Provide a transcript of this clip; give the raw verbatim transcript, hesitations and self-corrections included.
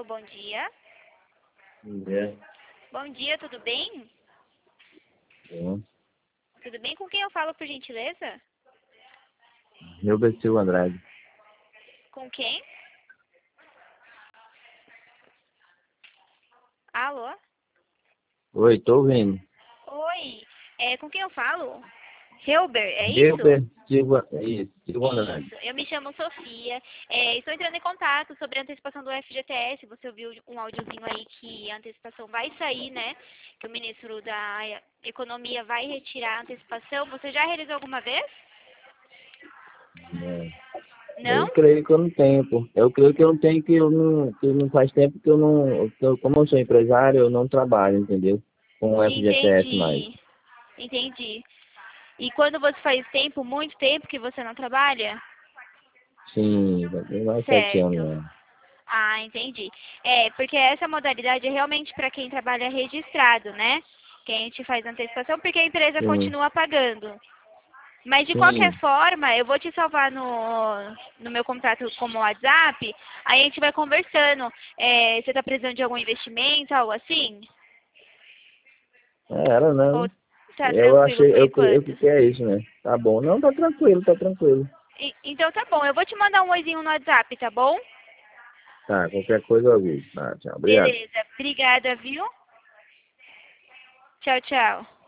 Alô, bom dia. É. Bom dia, tudo bem? Bom. Tudo bem? Com quem eu falo, por gentileza? Hilbert Silva Andrade. Com quem? Alô? Oi, tô ouvindo. Oi, é, com quem eu falo? Hilber, é isso? Hilbert Silva, isso, Silva Andrade. Isso, eu me chamo Sofia. É, estou entrando em contato sobre a antecipação do F G T S. Você ouviu um áudiozinho aí que a antecipação vai sair, né? Que o ministro da Economia vai retirar a antecipação. Você já realizou alguma vez? É. Não? Eu creio que eu não tenho, pô. Eu creio que eu não tenho, que eu não, que não faz tempo que eu não, que eu, como eu sou empresário, eu não trabalho, entendeu? Com o F G T S mais. Entendi. Entendi. E quando você faz tempo, muito tempo que você não trabalha? Sim, já tem mais sete anos, Certo. né? Ah, entendi. É, porque essa modalidade é realmente para quem trabalha registrado, né? Que a gente faz antecipação porque a empresa Sim, continua pagando. Mas de qualquer sim. forma, eu vou te salvar no, no meu contato como WhatsApp, aí a gente vai conversando. É, você está precisando de algum investimento, algo assim? É, Era, Ou né? tá Eu tranquilo achei, por eu, eu enquanto? que é isso, né? Tá bom. Não, tá tranquilo, tá tranquilo. E- então tá bom, eu vou te mandar um oizinho no WhatsApp, tá bom? Tá, qualquer coisa eu aviso. Tá, tchau. Obrigado. Beleza, obrigada, viu? Tchau, tchau.